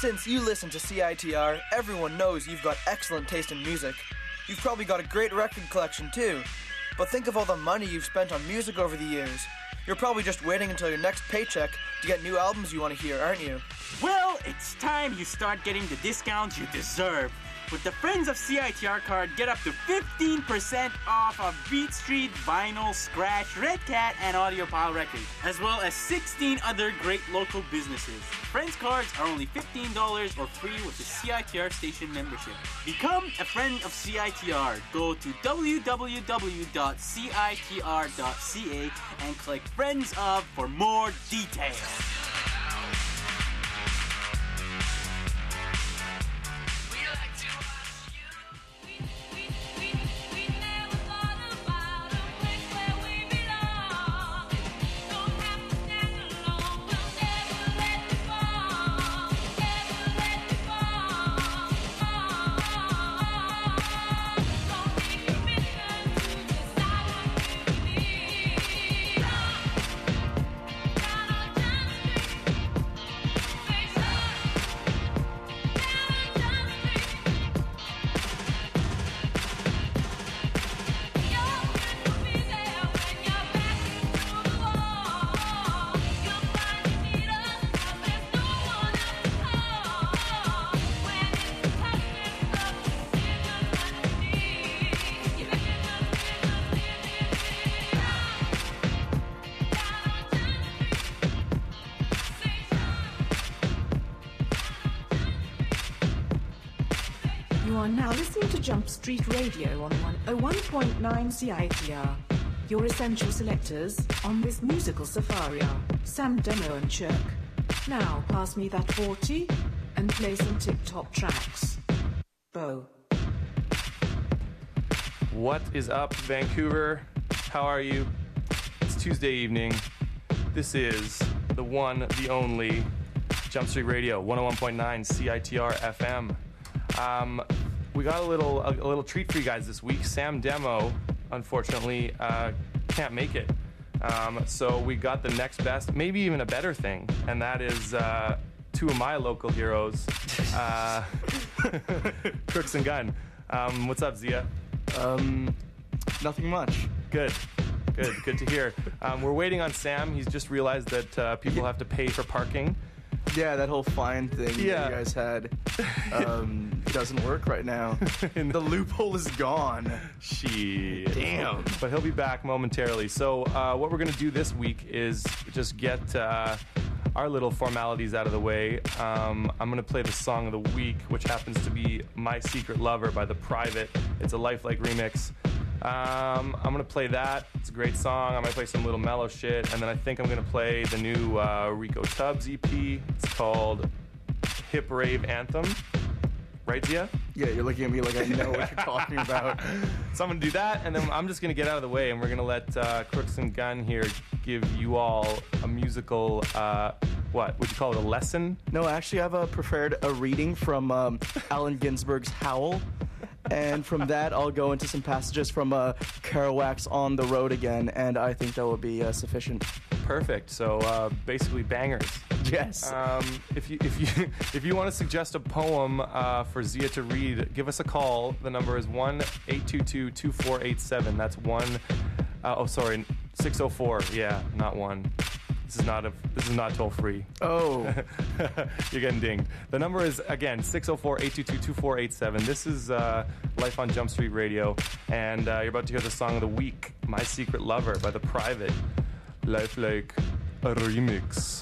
Since you listen to CITR, everyone knows you've got excellent taste in music. You've probably got a great record collection too. But think of all the money you've spent on music over the years. You're probably just waiting until your next paycheck to get new albums you want to hear, aren't you? Well, it's time you start getting the discounts you deserve. With the Friends of CITR card, get up to 15% off of Beat Street, Vinyl, Scratch, Red Cat, and Audiophile Records, as well as 16 other great local businesses. Friends cards are only $15 or free with the CITR station membership. Become a friend of CITR. Go to www.citr.ca and click Friends of for more details. You are now listening to Jump Street Radio on 101.9 CITR. Your essential selectors on this musical safari are Sam Demo and Chirk. Now pass me that 40 and play some tip-top tracks. Bo. What is up, Vancouver? How are you? It's Tuesday evening. This is the one, the only Jump Street Radio, 101.9 CITR FM. We got a little treat for you guys this week. Sam Demo, unfortunately, can't make it. So we got the next best, maybe even a better thing, and that is two of my local heroes, Crooks and Gunn. What's up, Zia? Nothing much. Good to hear. We're waiting on Sam. He's just realized that people have to pay for parking. Yeah, that whole fine thing that you guys had doesn't work right now. The loophole is gone. Shit. Damn. But he'll be back momentarily. So what we're going to do this week is just get our little formalities out of the way. I'm going to play the song of the week, which happens to be My Secret Lover by The Private. It's a Lifelike remix. I'm going to play that. It's a great song. I might play some little mellow shit. And then I think I'm going to play the new Rico Tubbs EP. It's called Hip Rave Anthem. Right, Zia? Yeah, you're looking at me like I know what you're talking about. So I'm going to do that, and then I'm just going to get out of the way, and we're going to let Crooks and Gunn here give you all a musical, what? Would you call it a lesson? No, actually, I've prepared a reading from Allen Ginsberg's Howl. And from that, I'll go into some passages from Kerouac's On the Road Again, and I think that will be sufficient. Perfect. So basically bangers. Yes. If you want to suggest a poem for Zia to read, give us a call. The number is 1-822-2487. That's 604. Yeah, not 1. This is not toll free. Oh. You're getting dinged. The number is, again, 604-822-2487. This is Life on Jump Street Radio, and you're about to hear the song of the week, My Secret Lover by The Private. Lifelike, a remix.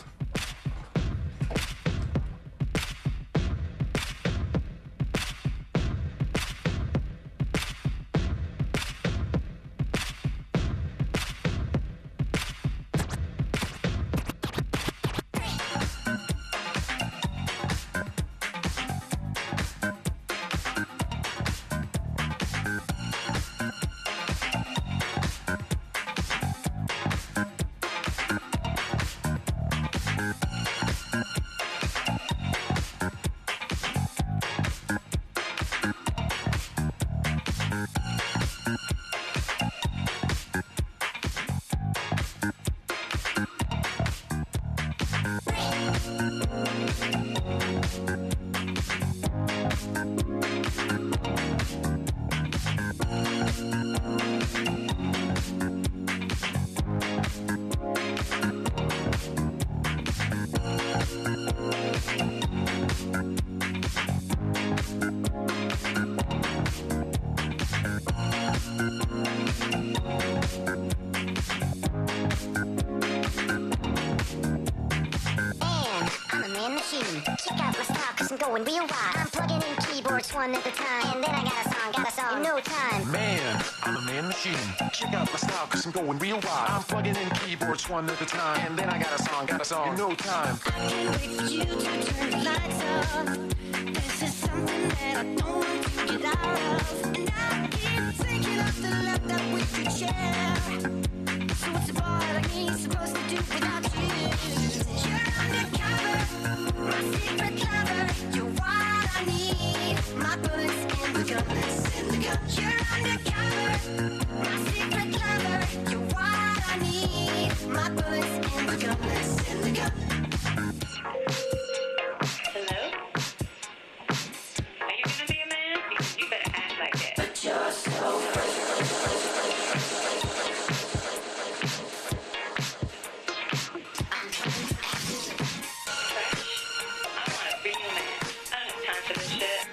going real wild. I'm plugging in keyboards one at a time, and then I got a song in no time. Man, I'm a man machine. Check out my style, cause I'm going real wild. I'm plugging in keyboards one at a time, and then I got a song in no time. I can't wait for you to turn the lights off. This is something that I don't want to get out of. And I keep thinking of the laptop with your chair. So what's a boy like me supposed to do without you? You're undercover, my secret lover. You're what I need. My bullets in the gun, in the gun. You're undercover, my secret lover. You're what I need. My bullets in the gun, in the gun. Hello? Are you gonna be a man? Because you better act like that. But you're so I want a real man. I don't have time for this shit.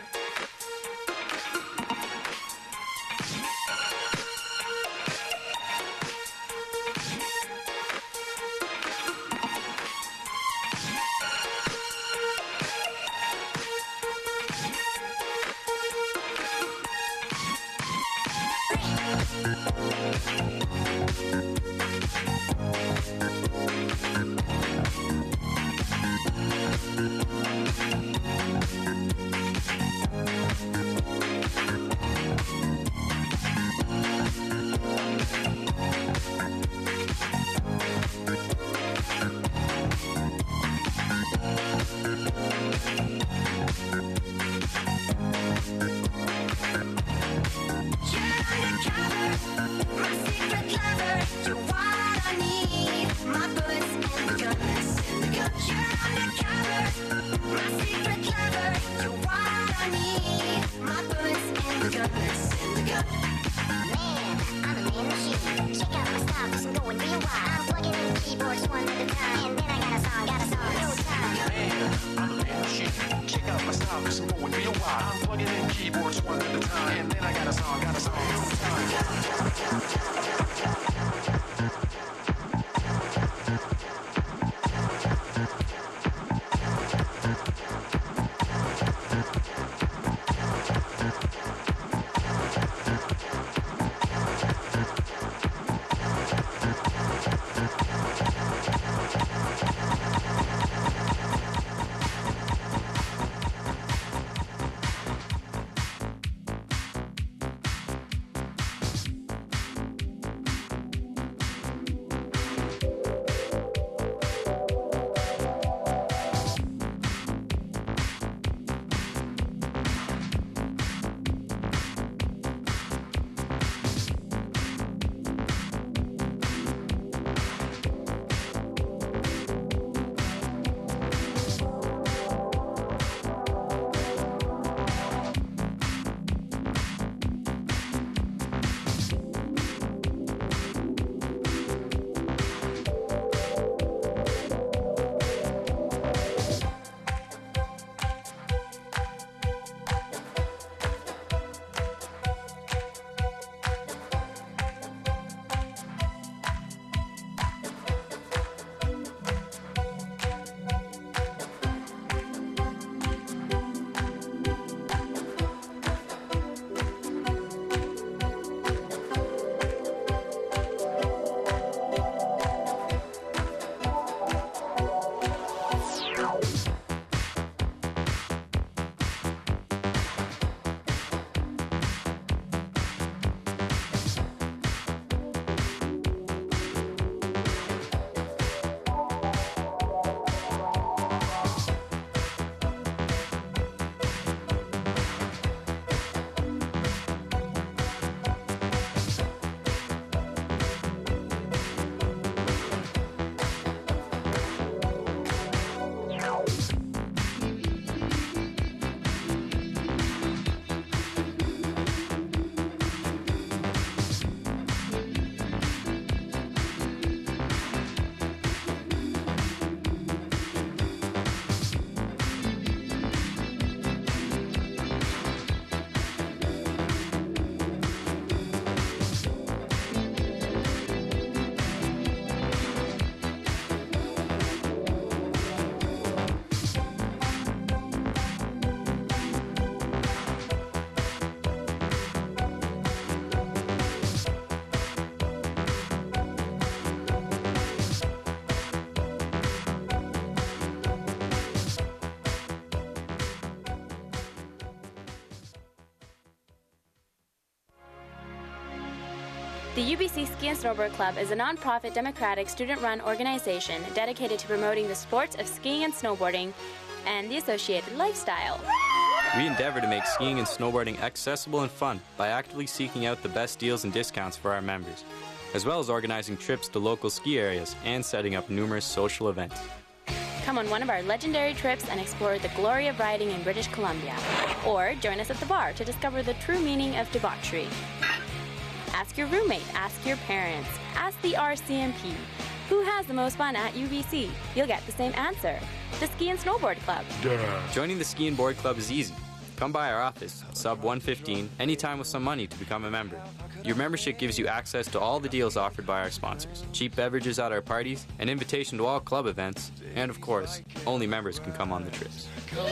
The UBC Ski and Snowboard Club is a non-profit, democratic, student-run organization dedicated to promoting the sports of skiing and snowboarding and the associated lifestyle. We endeavor to make skiing and snowboarding accessible and fun by actively seeking out the best deals and discounts for our members, as well as organizing trips to local ski areas and setting up numerous social events. Come on one of our legendary trips and explore the glory of riding in British Columbia. Or join us at the bar to discover the true meaning of debauchery. Ask your roommate, ask your parents, ask the RCMP. Who has the most fun at UBC? You'll get the same answer. The Ski and Snowboard Club. Joining the Ski and Board Club is easy. Come by our office, sub 115, anytime with some money to become a member. Your membership gives you access to all the deals offered by our sponsors, cheap beverages at our parties, an invitation to all club events, and of course, only members can come on the trips.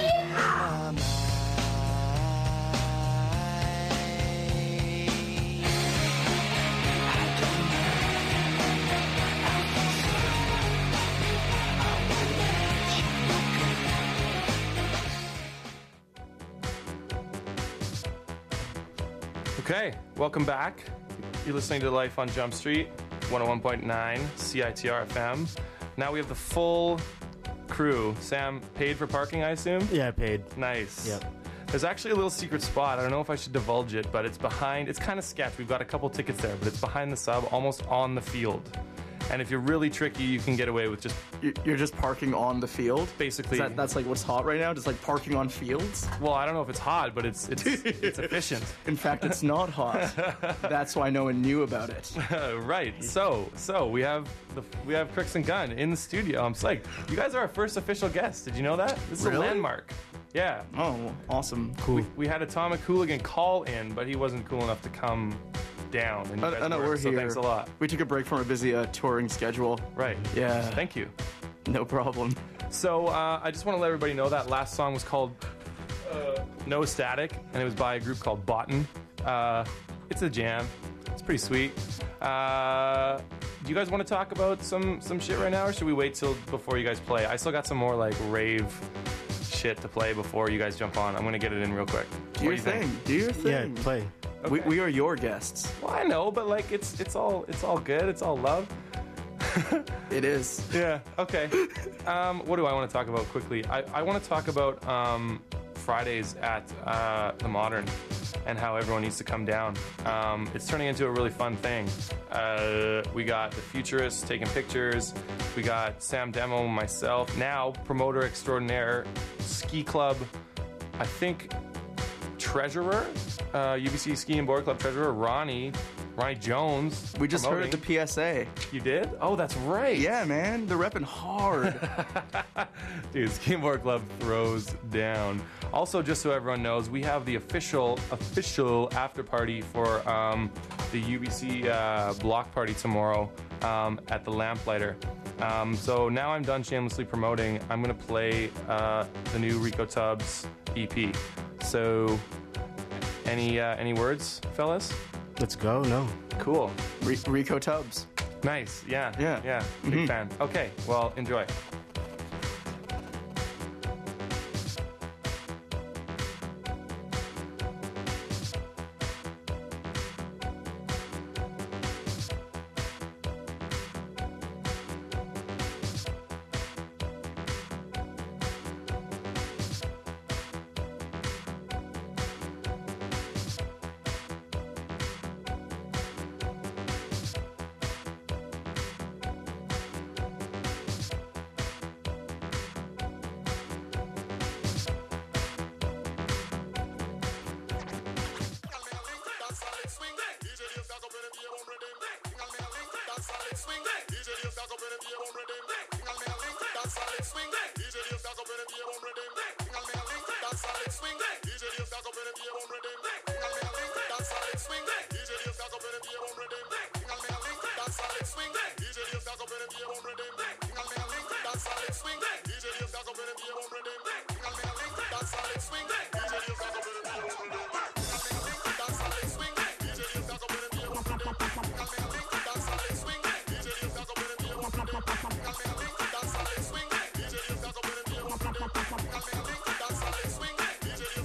Okay, welcome back. You're listening to Life on Jump Street, 101.9 CITR FM. Now we have the full crew. Sam, paid for parking, I assume? Yeah, paid. Nice. Yep. There's actually a little secret spot. I don't know if I should divulge it, but it's behind. It's kind of sketch. We've got a couple tickets there, but it's behind the sub, almost on the field. And if you're really tricky, you can get away with just You're just parking on the field? basically. That's like what's hot right now? Just like parking on fields? Well, I don't know if it's hot, but it's efficient. In fact, it's not hot. That's why no one knew about it. Right. So we have Cricks and Gunn in the studio. I'm psyched. You guys are our first official guest. Did you know that? This is a Really? landmark. Yeah. Oh, awesome. Cool. We had Atomic Hooligan call in, but he wasn't cool enough to come down. And you guys no, were, we're so here. thanks a lot. We took a break from our busy touring schedule. Right. Yeah. Thank you. No problem. So I just want to let everybody know that last song was called No Static, and it was by a group called Botan. It's a jam. It's pretty sweet. Do you guys want to talk about some shit right now, or should we wait till before you guys play? I still got some more like rave shit to play before you guys jump on. I'm gonna get it in real quick. Do your thing. Do your thing. Yeah, play. Okay. We are your guests. Well, I know, but like it's all good. It's all love. It is. Yeah. Okay. What do I want to talk about quickly? I want to talk about Fridays at the Modern and how everyone needs to come down. It's turning into a really fun thing. We got the Futurists taking pictures. We got Sam Demo, myself, now promoter extraordinaire, Ski Club, I think treasurer, UBC Ski and Board Club treasurer, Ronnie Jones. We just promoting. heard the PSA. You did? Oh, that's right. Yeah, man. They're repping hard. Dude, Ski and Board Club throws down. Also, just so everyone knows, we have the official after party for the UBC block party tomorrow at the Lamplighter. So now I'm done shamelessly promoting. I'm going to play the new Rico Tubbs EP. So, any words, fellas? Let's go. No. Cool. Rico Tubbs. Nice. Yeah. Yeah. Big fan. Okay. Well, enjoy.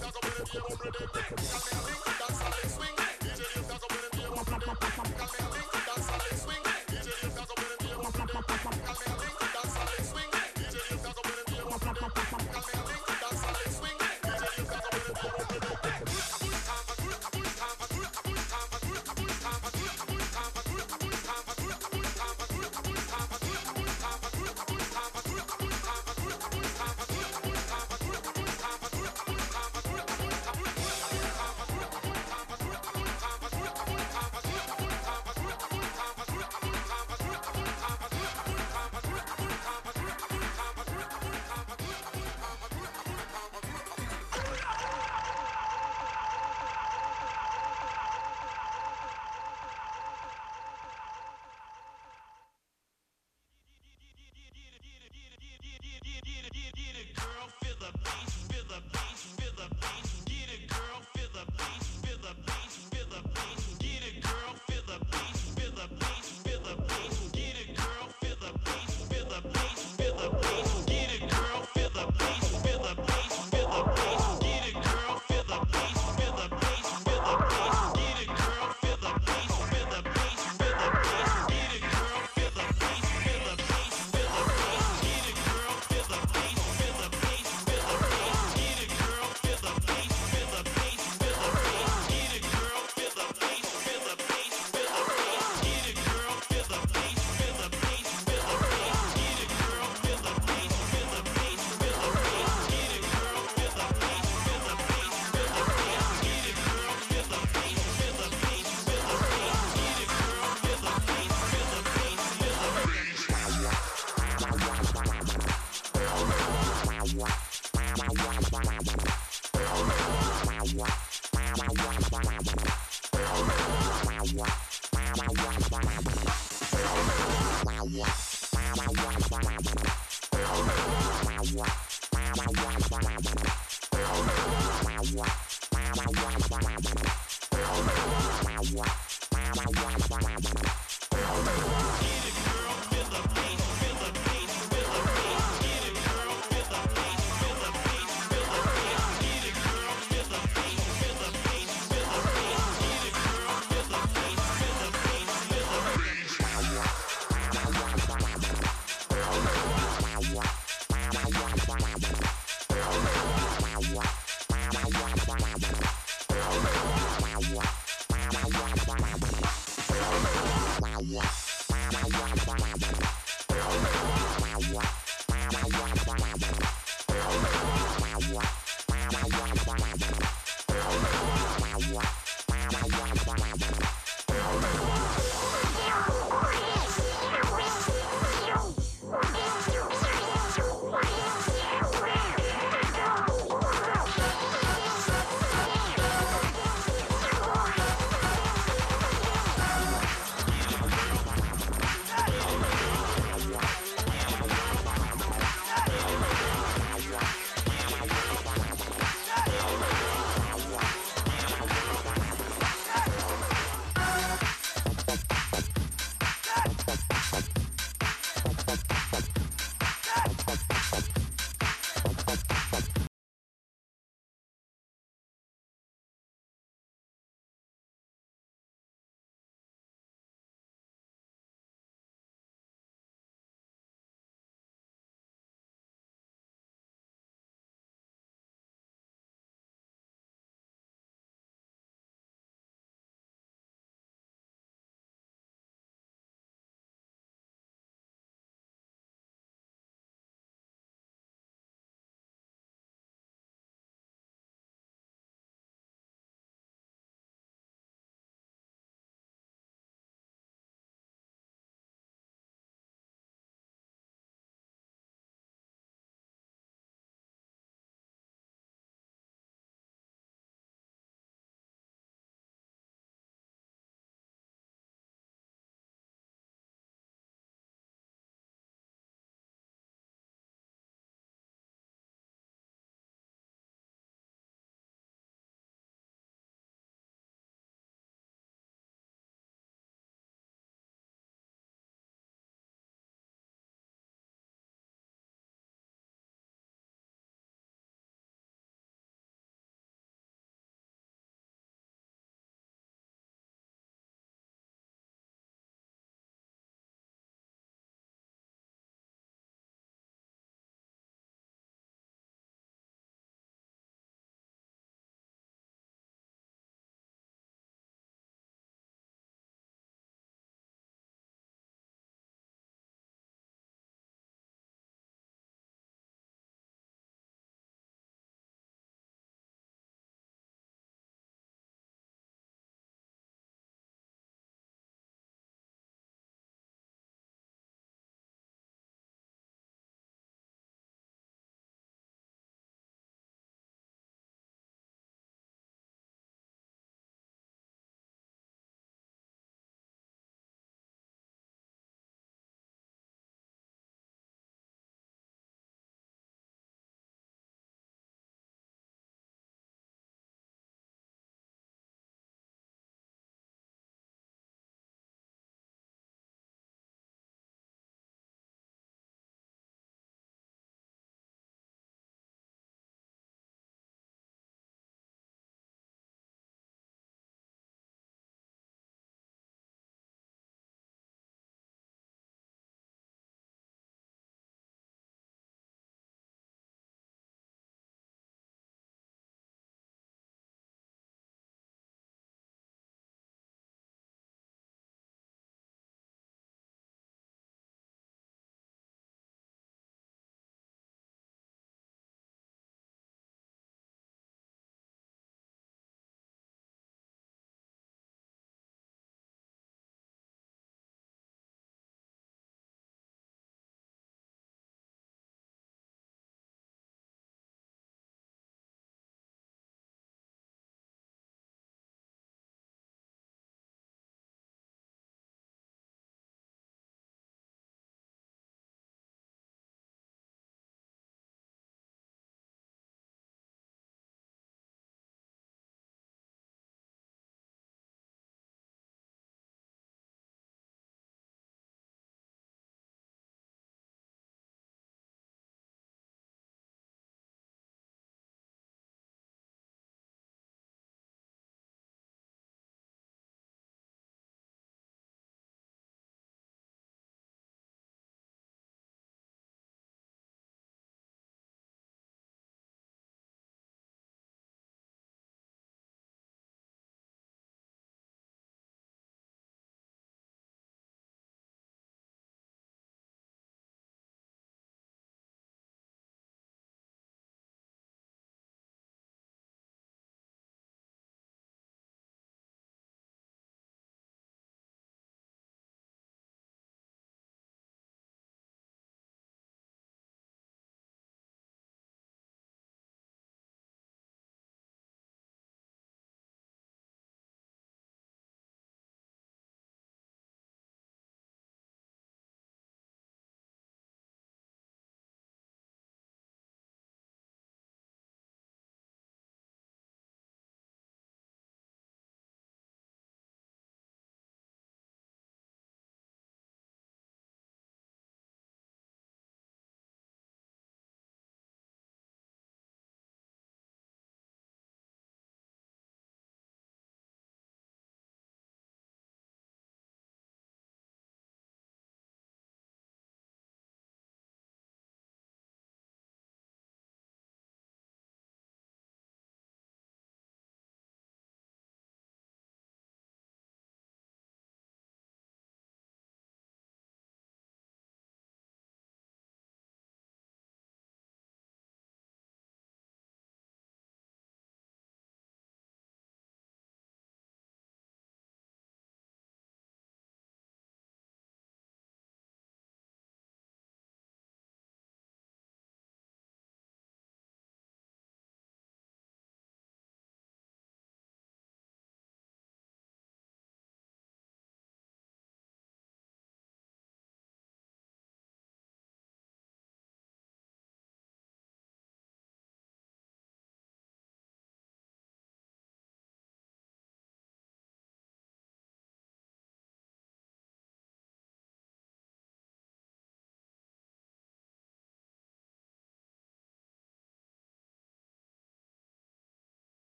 Swing,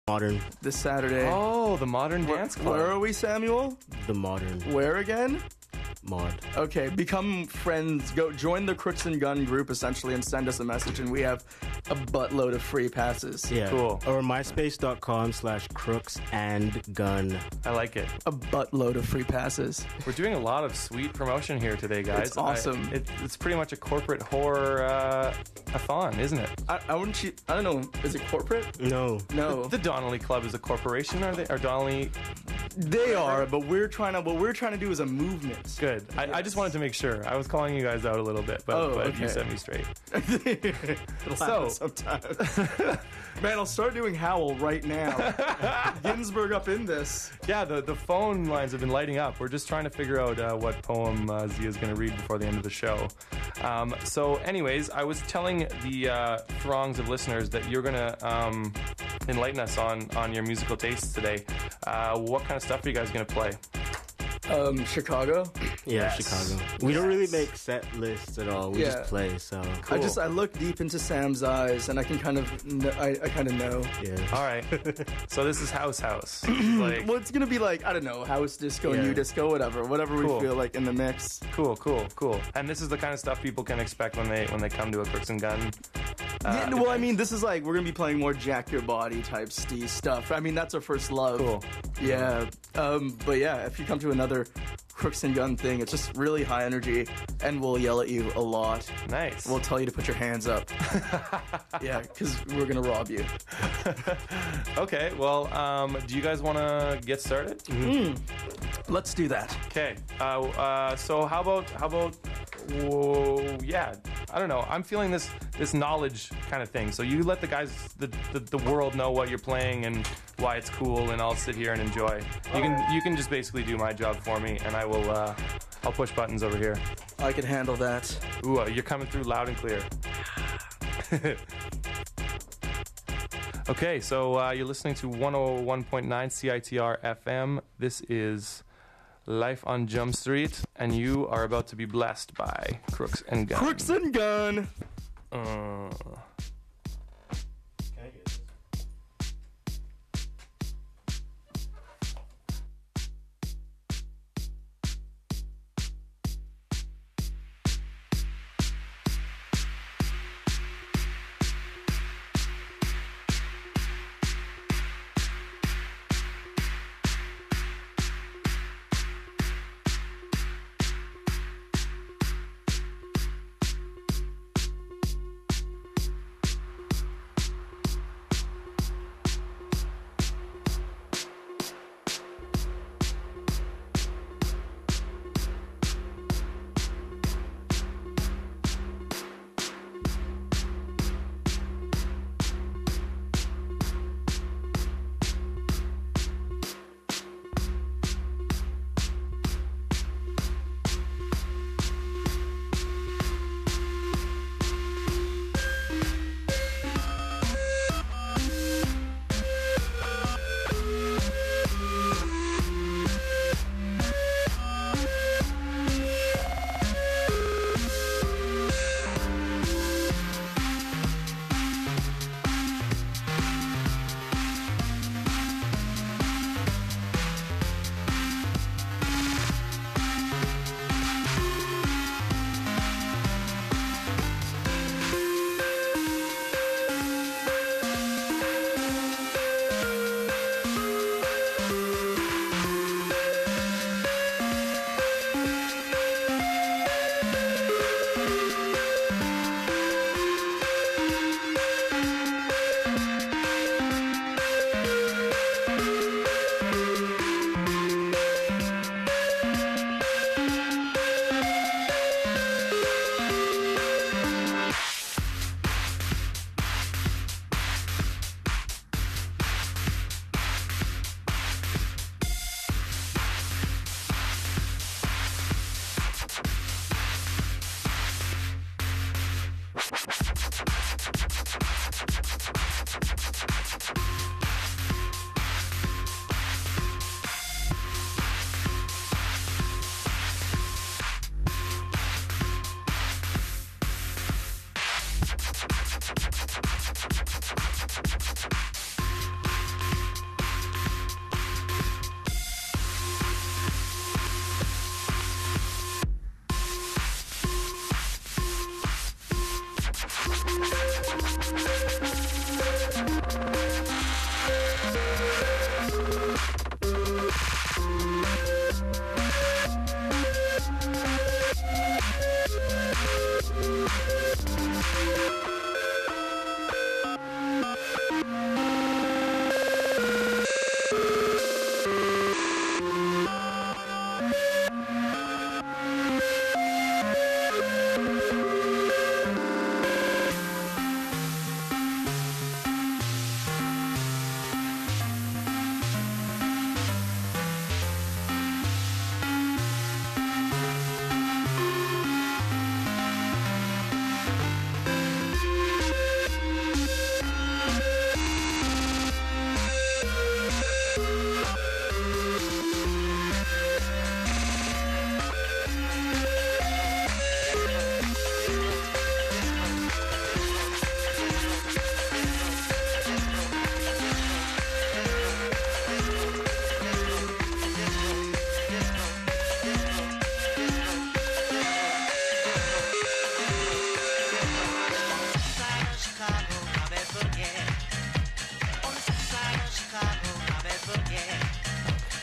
Modern. this Saturday. Oh, the Modern Dance Club. Where are we, Samuel? The Modern. Where again? Mod. Okay, become friends. Go join the Crooks and Gun group essentially, and send us a message, and we have a buttload of free passes. Yeah. Cool. Or myspace.com/crooksandgun. I like it. A buttload of free passes. We're doing a lot of sweet promotion here today, guys. It's awesome. It's pretty much a corporate horror a-thon, isn't it? I don't know. Is it corporate? No. No. The Donnelly Club is a corporation, are they? Or Donnelly? They are, but what we're trying to do is a movement. Good. I just wanted to make sure. I was calling you guys out a little bit, but okay. you set me straight. It'll So- happen sometimes. Man, I'll start doing Howl right now. Ginsburg up in this. Yeah, the phone lines have been lighting up. We're just trying to figure out what poem Zia is going to read before the end of the show. So anyways, I was telling the throngs of listeners that you're going to enlighten us on your musical tastes today. What kind of stuff are you guys going to play? Chicago. Yeah, Yes. Chicago. We don't really make set lists at all. We Yeah. just play. So I look deep into Sam's eyes, and I can kind of I kind of know. yeah. All right. So this is House. Like, Well, it's gonna be like, I don't know, house disco, Yeah. new disco, whatever Cool. we feel like in the mix. cool. And this is the kind of stuff people can expect when they come to a Crooks and Gun. Yeah, well, I mean, this is like, we're gonna be playing more Jack Your Body type stuff. I mean, that's our first love. Cool. Yeah. But yeah, if you come to another Crooks and Gun thing, it's just really high energy, and we'll yell at you a lot. Nice. We'll tell you to put your hands up. Yeah, because we're gonna rob you. Okay. Well, do you guys want to get started? Let's do that. Okay. So how about? Whoa, yeah. I don't know. I'm feeling this knowledge kind of thing. So you let the guys, the world know what you're playing and why it's cool, and I'll sit here and enjoy. You can just basically do my job for me, and I will. I'll push buttons over here. I can handle that. Ooh, you're coming through loud and clear. Okay, so you're listening to 101.9 CITR FM. This is Life on Jump Street, and you are about to be blessed by Crooks and Gun. Crooks and Gun.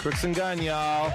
Crooks and Gun, y'all.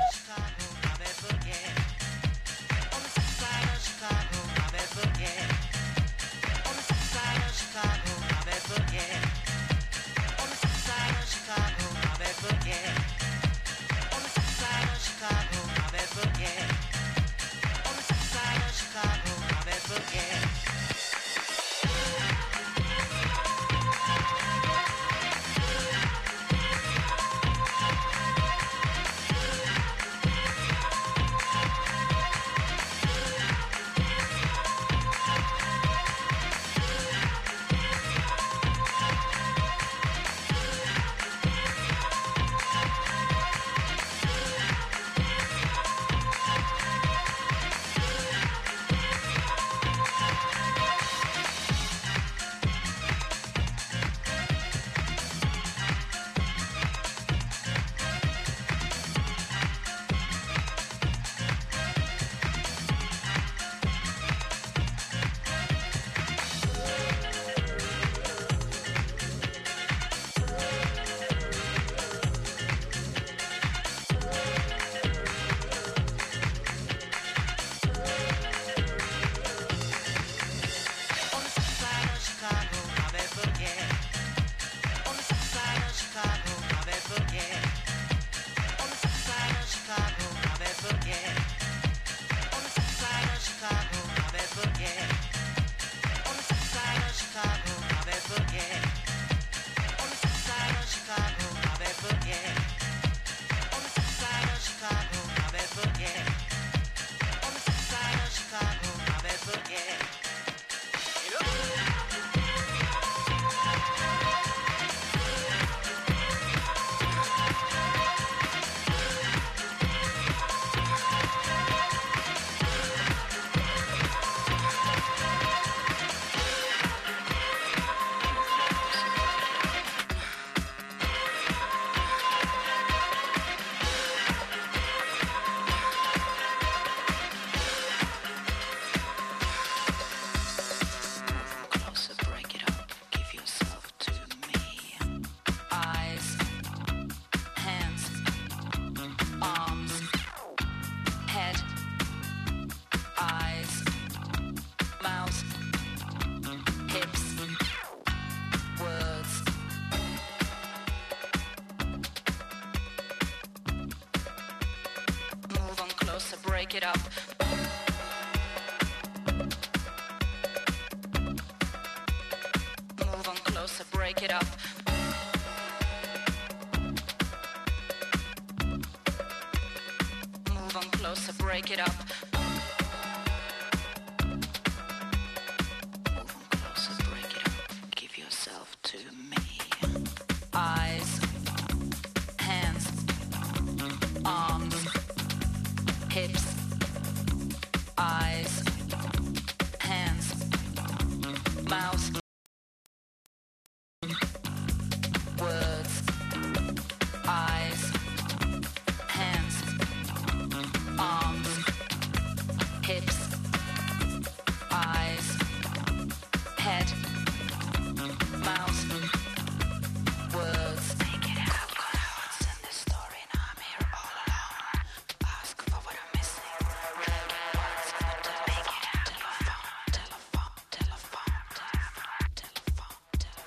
Break it up. Move on closer, break it up. Move on closer, break it up. Move on closer, break it up. Give yourself to me. Eyes, hands, arms, hips, eyes, hands, mouth, words, eyes, hands, arms, hips, eyes, head, mouth, words. Make it happen. What's in this story? And I'm here all alone. Ask for what I'm missing. What's in the make it happen. Telephone, telephone, telephone, telephone,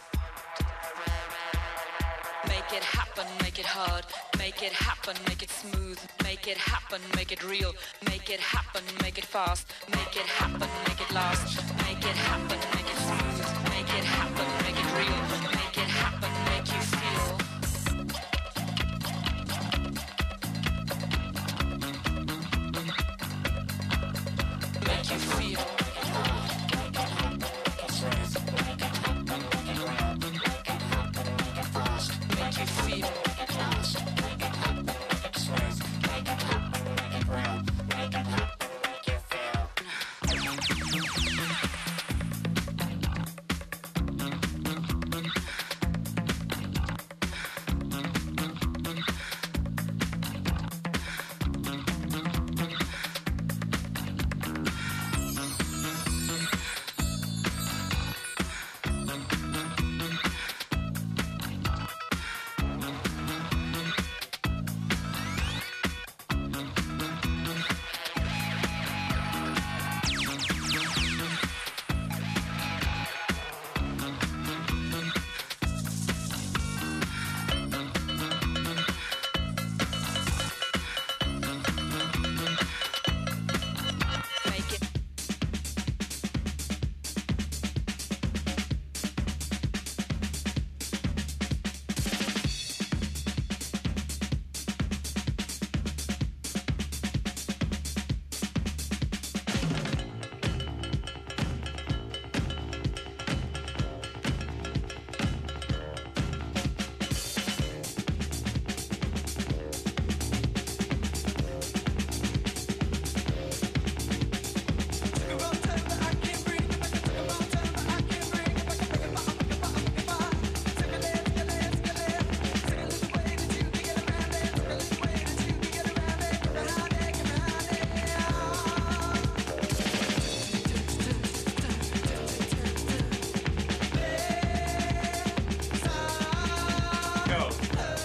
telephone. Make it happen, make it hard. Make it happen, make it smooth. Make it happen, make it real. Make it happen, make it fast. Make it happen, make it last. Make it happen, make it smooth. Make it happen, make it real. Make it happen, make you feel. Make you feel. Make you feel.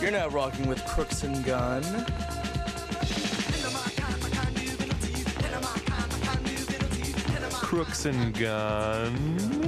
You're now rocking with Crooks and Gun. Crooks and Gun.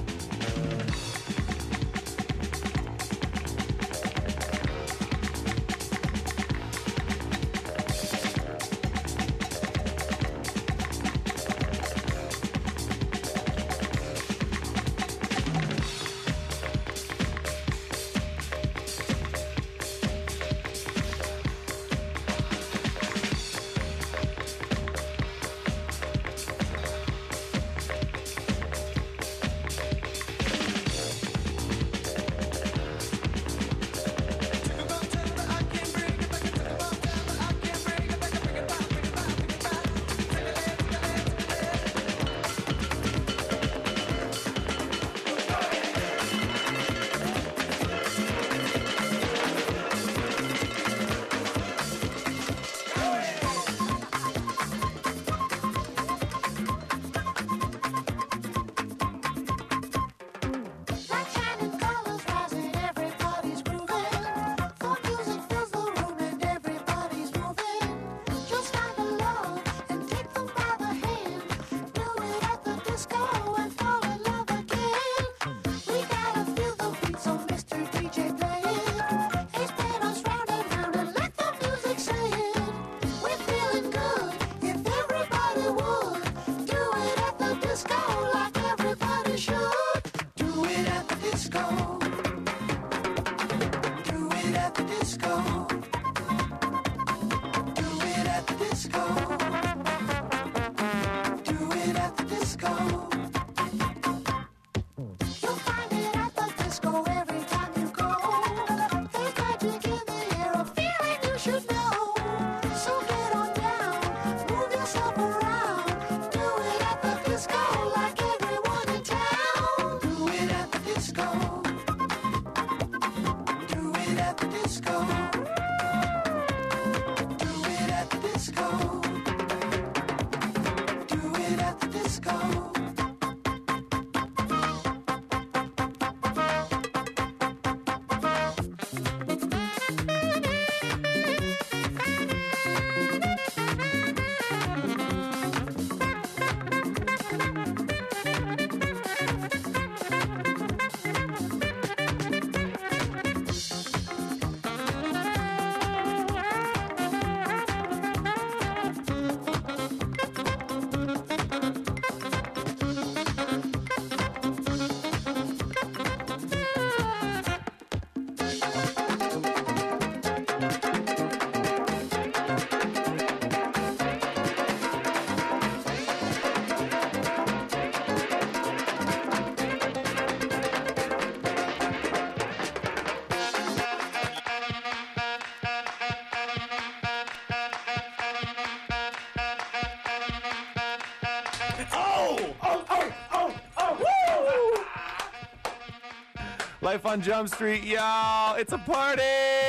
Life on Jump Street, y'all. It's a party.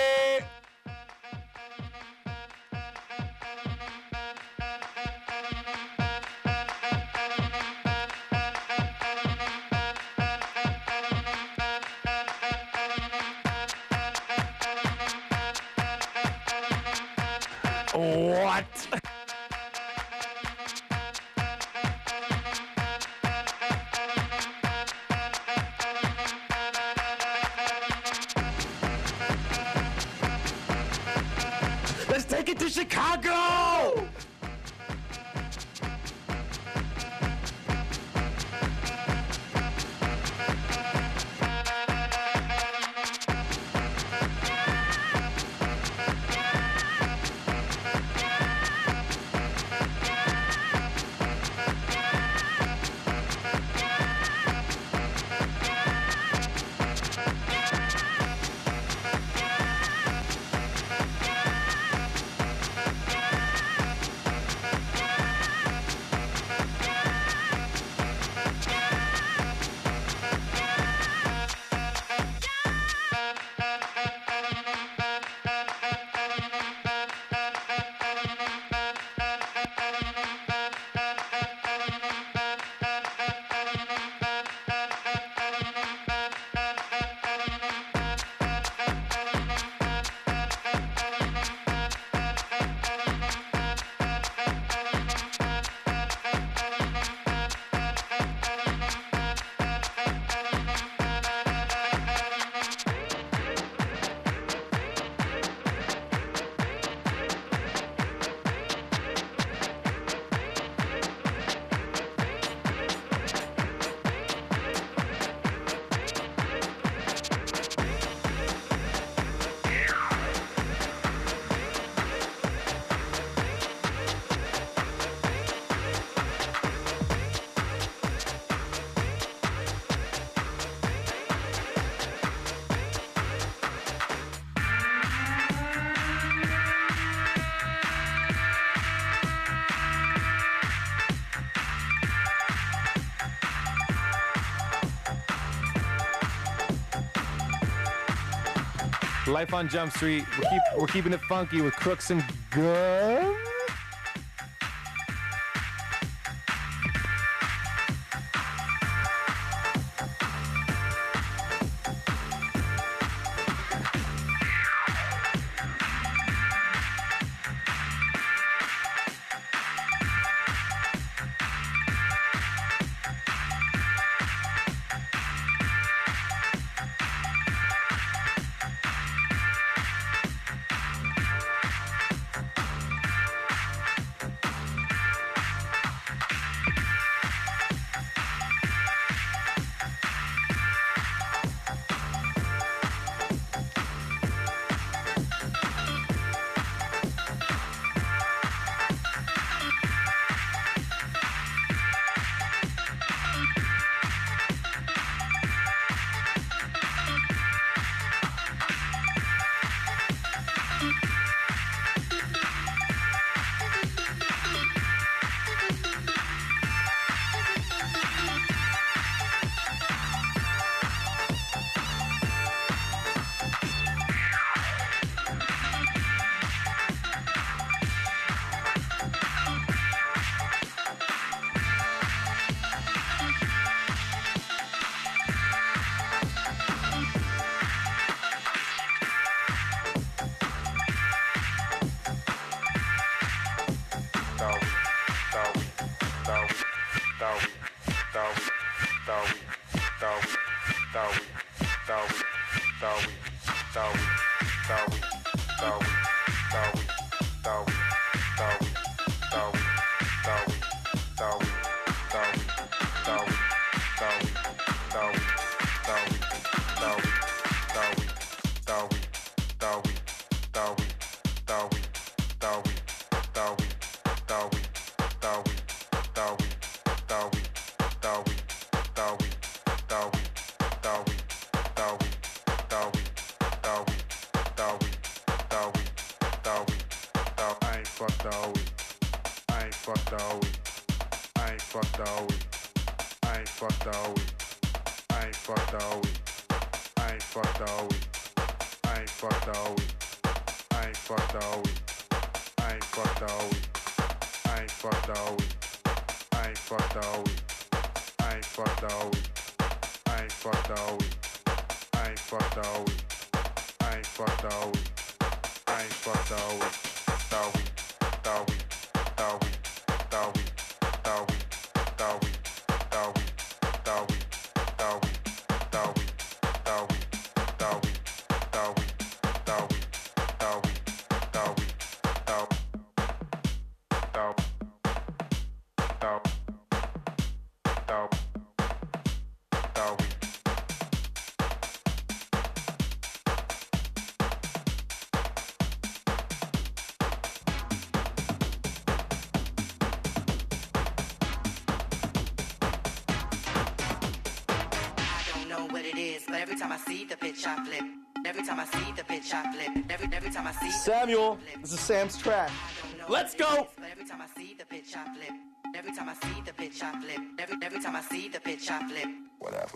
What? Let's take it to Chicago! Life on Jump Street. We're keeping it funky with Crooks and Gun. Samuel, this is Sam's track. Let's go. Every time I see the pitch, I flip. Every time I see the pitch, I flip. Every time I see the pitch, I flip. Whatever.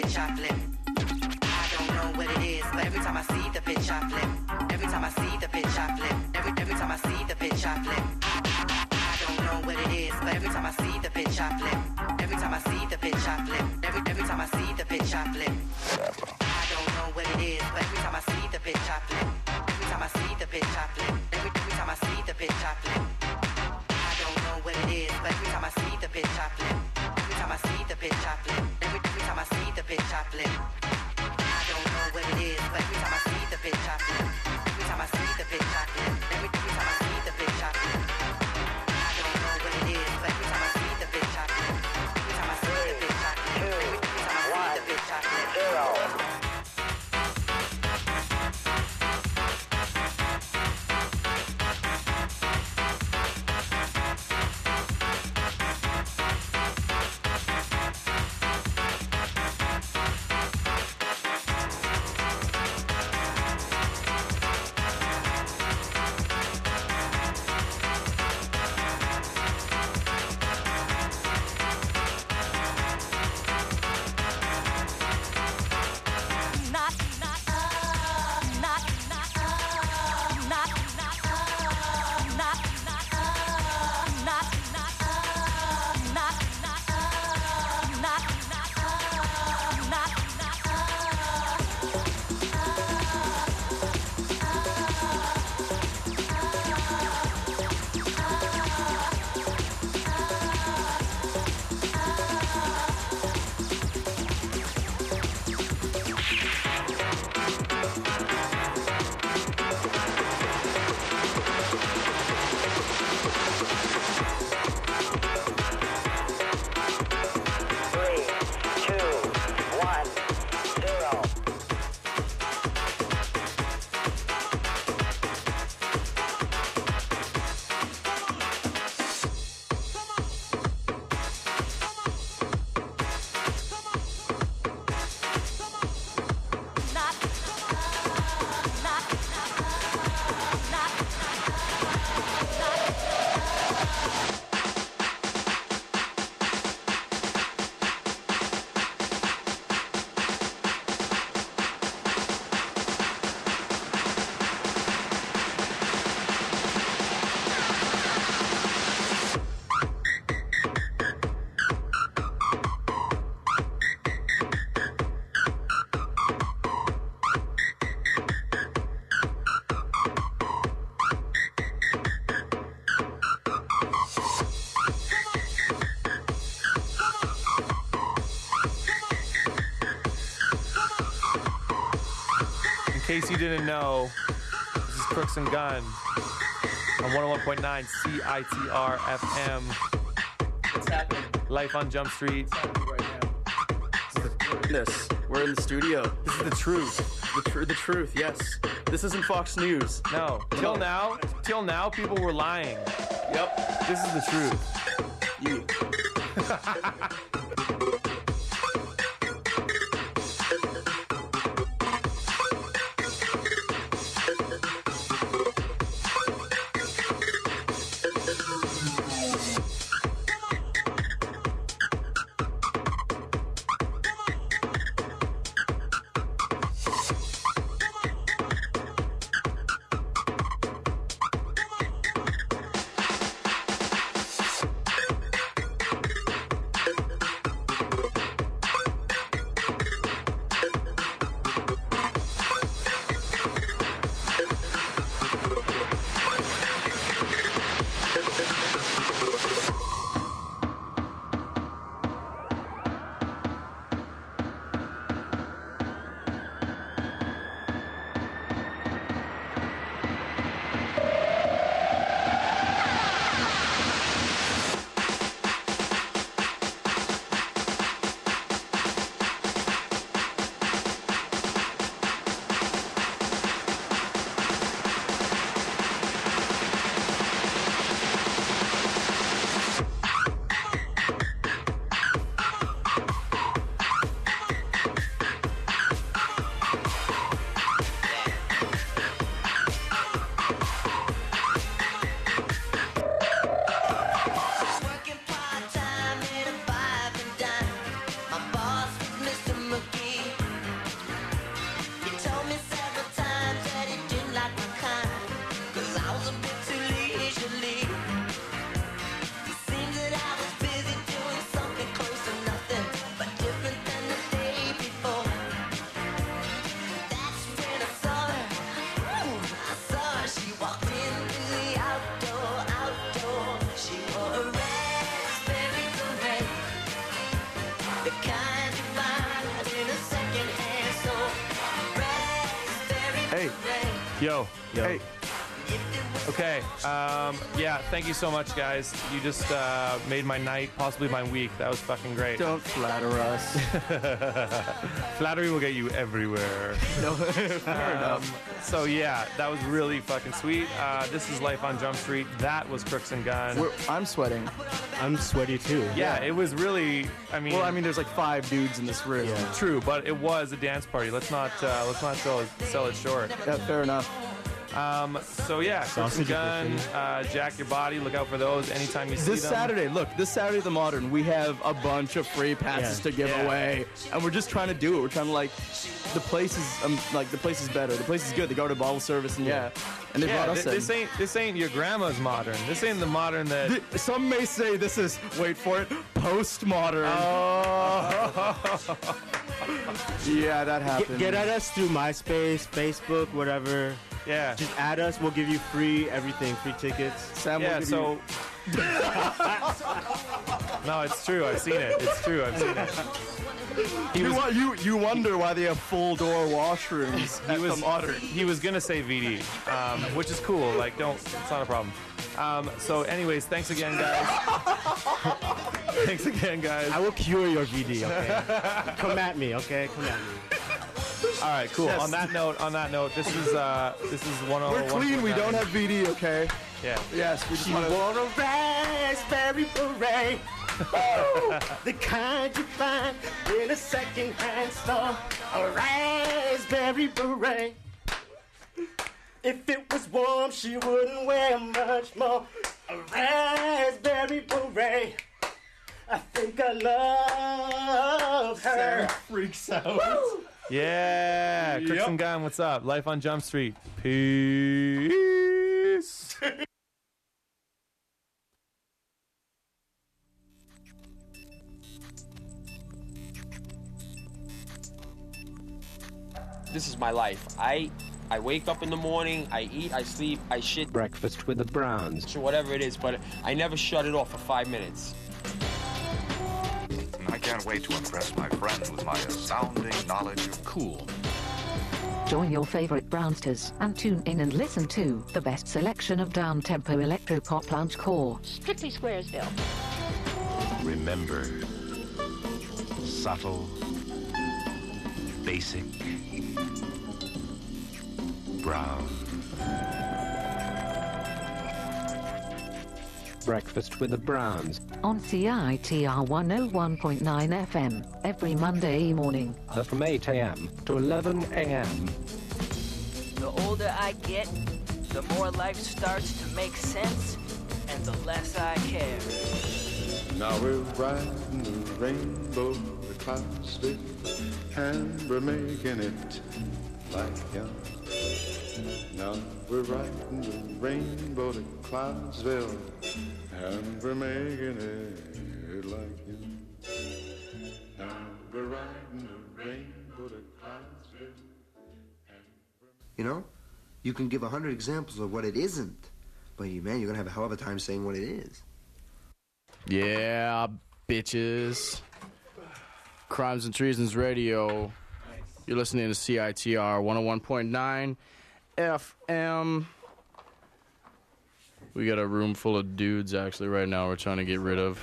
Every time I see the pitch, I flip. Every time I see the pitch, time I see the bitch, I flip. Every time I see the bitch, I flip. Every time I see the bitch, I flip. I don't know what it is, but every time I see the bitch, I flip. Every time I see the bitch, I flip. Every time I see the bitch, I flip. I don't know what it is, but every time I see the bitch, I flip. Every time I see the bitch, I flip. Every time I see the bitch, I flip. I don't know what it is, but every time I see the bitch, I flip. Every time I see the bitch, I flip. Every time I see the bitch, I flip. I don't know what it is, but every time I see the bitch, I flip. Every time I see the bitch, I flip. Every time I see the bitch, I flip. 0. In case you didn't know, this is Crooks and Gun on 101.9 CITR FM. What's happening? Life on Jump Street. What's happening right now? We're in the studio. This is the truth. The truth, yes. This isn't Fox News. No. Till now, people were lying. Yep. This is the truth. Yo. Hey. Okay. Yeah, thank you so much, guys. You just made my night, possibly my week. That was fucking great. Don't flatter us. Flattery will get you everywhere. No, fair enough. So yeah, that was really fucking sweet. This is Life on Jump Street. That was Crooks and Gun. I'm sweating. I'm sweaty too. Yeah, it was really. I mean, there's like 5 dudes in this room. Yeah. True, but it was a dance party. Let's not sell it short. Yeah, fair enough. So yeah, Crooks and Gun, Jack Your Body. Look out for those anytime you see them. This Saturday at the Modern, we have a bunch of free passes to give away, and we're just trying to do it. We're trying to the place is the place is better. The place is good. They go to bottle service and and they brought us in. This ain't your grandma's Modern. This ain't the Modern that. Some may say this is, wait for it, postmodern. Oh. Yeah, that happened. Get at us through MySpace, Facebook, whatever. Yeah. Just add us. We'll give you free everything, free tickets. Sam will give you... No, it's true. I've seen it. It's true. I've seen it. You wonder why they have full door washrooms at the Modern. He was gonna say VD, which is cool. It's not a problem. So, anyways, thanks again, guys. Thanks again, guys. I will cure your VD. Okay. Come at me. Okay. Come at me. All right, cool. Yes. On that note, this is 101. We're clean. We don't have VD. Okay. Yeah. Yes. We just want to. Want a raspberry beret. The kind you find in a second-hand store. A raspberry beret. If it was warm, she wouldn't wear much more. A raspberry beret. I think I love her. Sarah freaks out. Woo! Yeah. Crooks and Gun, what's up? Life on Jump Street. Peace. This is my life. I wake up in the morning, I eat, I sleep, I shit. Breakfast with the Browns. Whatever it is, but I never shut it off for 5 minutes. I can't wait to impress my friends with my astounding knowledge of cool. Join your favorite Brownsters and tune in and listen to the best selection of down-tempo electropop loungecore. Strictly Squaresville. Remember, subtle, basic, brown. Breakfast with the Browns. On CITR 101.9 FM every Monday morning. From 8 a.m. to 11 a.m. The older I get, the more life starts to make sense, and the less I care. Now we're riding the rainbow to Clarksville, and we're making it like young. Now we're riding the rainbow to Clarksville, and we're making it like young. Now we're riding the rainbow to Clarksville. You know, you can give 100 examples of what it isn't, but you're gonna have a hell of a time saying what it is. Yeah, bitches. Crimes and Treasons Radio. You're listening to CITR 101.9 FM. We got a room full of dudes actually right now we're trying to get rid of.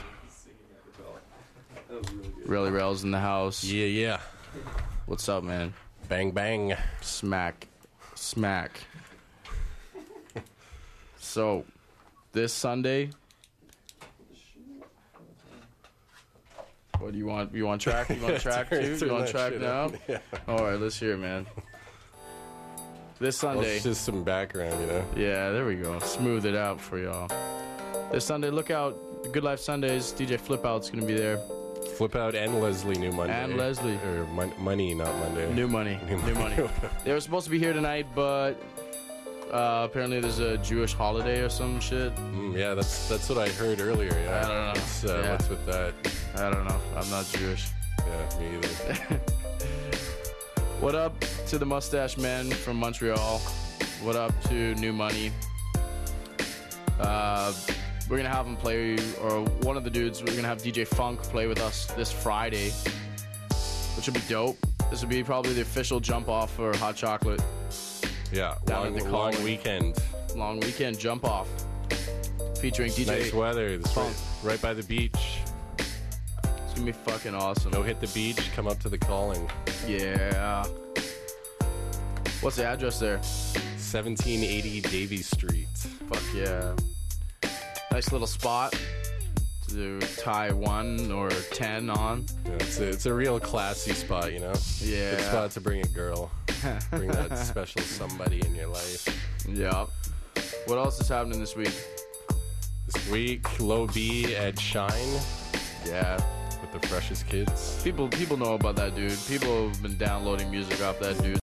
Relly Rel's in the house. Yeah. What's up, man? Bang, bang. Smack. So, this Sunday... What do you want? You want track? You want track too? You want track now? Yeah. All right, let's hear it, man. This Sunday. Well, it's just some background, you know? Yeah, there we go. Smooth it out for y'all. This Sunday, look out. Good Life Sundays. DJ Flip Out's going to be there. Flip Out and Leslie New Monday. And Leslie. Or Money, not Monday. New Money. New Money. They were supposed to be here tonight, but apparently there's a Jewish holiday or some shit. Yeah, that's what I heard earlier. Yeah. I don't know. What's with that? I don't know. I'm not Jewish. Yeah, me either. What up to the Mustache Man from Montreal? What up to New Money? We're gonna have him play, or one of the dudes, we're gonna have DJ Funk play with us this Friday, which will be dope. This will be probably the official jump off for Hot Chocolate. Yeah, Down at the long Calling. weekend. Long weekend jump off. Featuring DJ. Nice weather. It's right by the beach. It's gonna be fucking awesome. Go hit the beach, come up to the Calling. Yeah. What's the address there? 1780 Davies Street. Fuck yeah. Nice little spot to tie 1 or 10 on. Yeah, it's a real classy spot, you know? Yeah. Good spot to bring a girl. Bring that special somebody in your life. Yeah. What else is happening this week? This week, Low B at Shine. Yeah. With the freshest kids. People know about that dude. People have been downloading music off that dude.